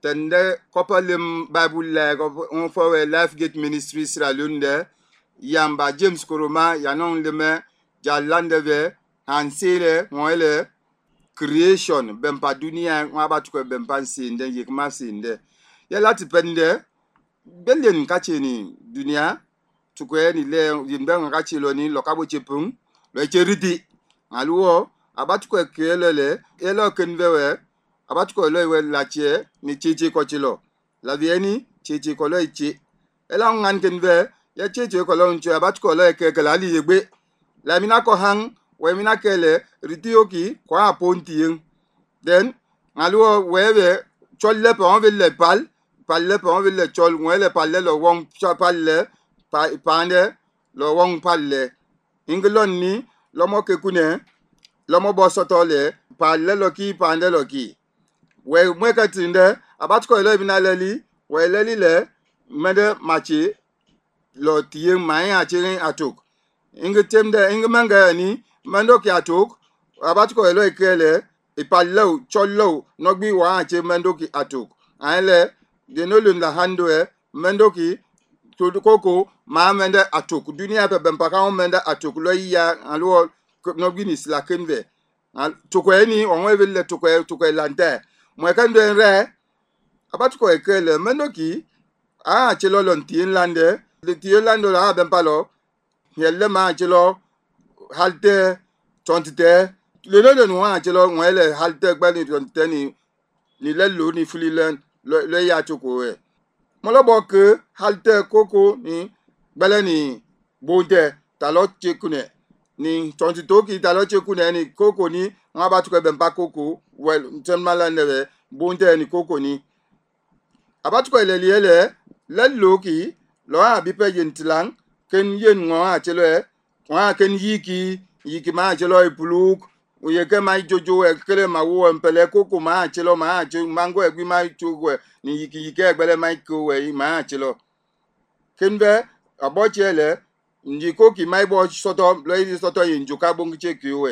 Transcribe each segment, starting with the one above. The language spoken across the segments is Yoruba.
tende kopalim Bible la on for Life Gate Ministry Sierra Leone yamba James Koroma yanon leme jalandeve hansele moele creation bempa dunia ngaba tukwe bempa sinde yekma sinde yala tipende belen kacheni dunia tukwe ni le yimbe ngachilo ni lokabo chepung lo cheridi aluo abatukwe kelele elo kenvewe abatukwe lo we lachie ni chichi kochilo la vieni chichi kolo ichi ela ngan kenve ya chichi kolo ncho abatukwe lo kekela li yegbe la mina ko hang we mina kele ritioki kwa pontieng then aluo wewe cholle pe on le palle pe on le chol ngwele palle lo wong palle pande lo wong palle inglon ni lomo kekune lomo bosoto le palle lo ki pande lo ki we mweka tinde abatko lo binaleli we leli le mede machi lo tieng mai achirin atuk ingetemde ingemanga ni mando ki atuk abatko lo ekele ipalle chollo nogbi wa achi mando ki atuk ale de no lunda handwe mando ki koko ma mende atuk dunia pe bempaka on mende atuk lo ya alo no binis la kenve tukwe ni onwe vele tukwe lante mo kan do re abatu ko ekele mendo ki chelo lo ntien lande le tien lando la bempalo yelle ma chelo halte tontite le no chelo ngwele halte gbani tontite ni le lo ni fulilen lo ya tukwe molobo ke halte koko ni bele ni bonte talo chekune ni tontitoki talo chekune ni koko ni ngaba tukwe bempa koko well ntemala nebe bonte ni koko ni abatukwe leliele leloki lo abipe yentlang ken yen ngo achelo ken yiki ma achelo ipuluk uyeke ma jojo ekele ma wo mpele koko ma achelo ma achu mango egbi ma chugwe ni yiki egbele ma ko we ma achelo kenve abochele njiko ki ma ibo soto lo soto yinjuka bongiche kiwe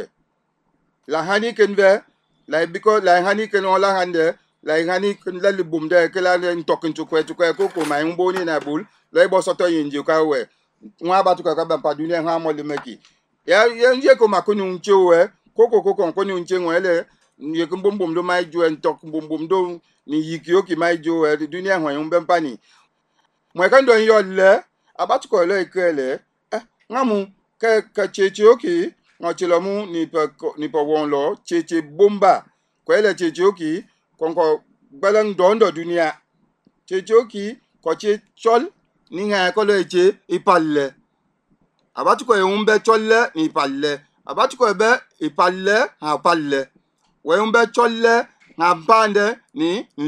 la hani kenve la biko la hani ken ola hande la hani ken la libumde kala ntokin chukwe koko ma ngbo ni na bul lo ibo soto yinjuka we nwa batuka ka bampa dunia ha mo limeki ya nje ko makunu nchewe koko nkonu nche nwele ye kumbumbum do mai ju en tok bumbum do ni yikio ki mai ju dunia hwan yumbe mpani mwe kan do yo le abatuko le ikele ngamu ka cheche oki ngochilomu ni po won lo cheche bomba ko ele cheche oki konko balang dondo dunia cheche oki ko che chol ni nga ko le che ipalle abatuko yumbe cholle ni ipalle abatuko ebe ipalle ha palle we umbe cholle na bande ni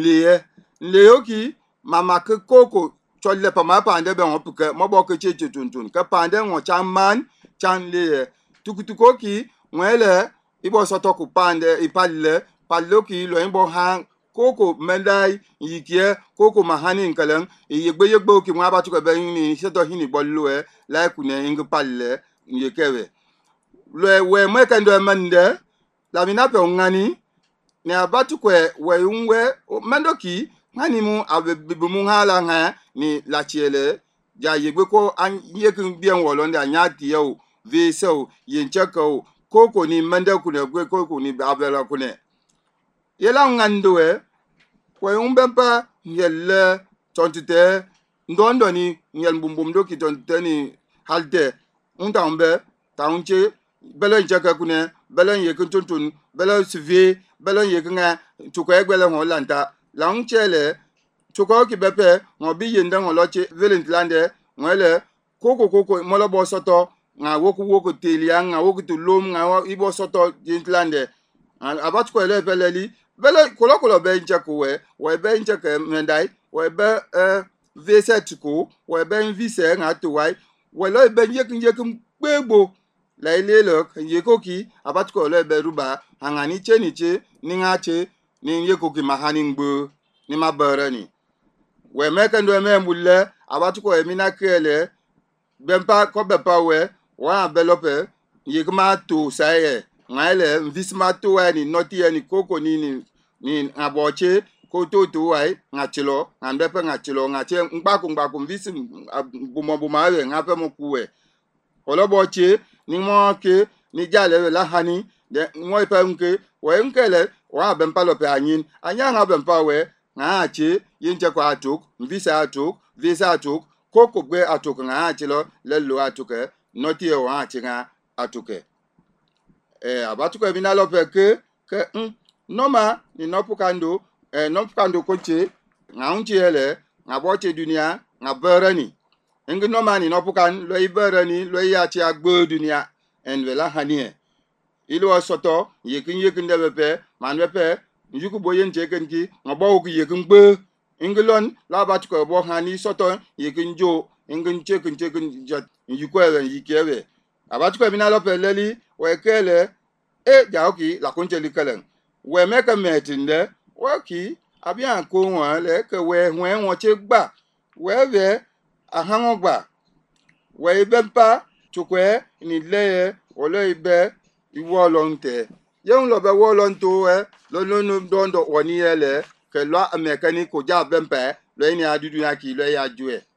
nleyoki mama ke koko cholle pa ma pande be on puke mo bo ke cheche tuntun ka pande ngo chaman chan leye tukutukoki nwele ibo soto ku pande ipalle palloki lo imbo ha koko mendai yikie koko mahani nkalan yegbe ki mo abatuko be ni seto hini bollo la ku ne ing palle yekewe we mweka ndo mande la minape ngani ne abatu kwe we unwe mandoki ngani mu abebu mu hala nga ni la chiele ja yegbe ko yekin bien wolonde anyati yo veso yenchako koko ni mande kune gwe koko ni abela kune yela ngandowe we umbempa yelle tontite ndondo ni nyel bumbum do ki tontite ni halde untambe taunche belen jaka kune belen yekin tuntun belen svi belen yekinga tukwe gbele ho lanta launchele tukwa ki bepe ngo bi yenda ngo loche velent lande ngwele koko molobo soto nga woku telia nga woku tulum nga ibo soto jintlande abat ko ele beleli bele kolokolo be njakuwe we be njake mendai we be v7 ko we be vise nga tuwai we lo be yekin gbegbo la ilelo yekoki abat ko ele be ruba angani cheniche ningache ni yekoki mahani ngbo ni mabarani we meka ndo emule abat ko emina kele bempa ko bepa we wa belope yekma to saye ngale visma to ni noti ni koko ni aboche koto to ai ngachilo ngambe pe ngachilo ngache ngbaku visi buma we ngape mo kuwe oloboche ni mo ke ni jale la hani de mo pe nke we nkele wa bempa lo pe anyin anya nga bempa we ngache yinche kwa atuk visa atuk visa atuk koko gbe atuk ngachilo le lo atuke noti o achi nga atuke abatuke binalo pe ke noma ni nopukando nopukando koche ngaunchele ngaboche dunia ngaberani ngi noma ni nopukan lo iberani lo yachi agbo dunia enwela hanie ilo soto yekin debepe manwepe yuku boyen chekenki ngabo ku yekin gbe ngilon la batuke bo hani soto yekin jo ngin chekin jat yukwe yikewe abatuke binalo pe leli wekele jaoki la koncheli kalen we meka metinde waki abia ko won le ke we won che gba we we ahanwo gba we bempa chukwe ni le ole ibe iwo lonte yeun lo be wo lonto lo no dondo woni ele ke lo mechanic ko ja bempa lo ni adudu ya ki lo ya ju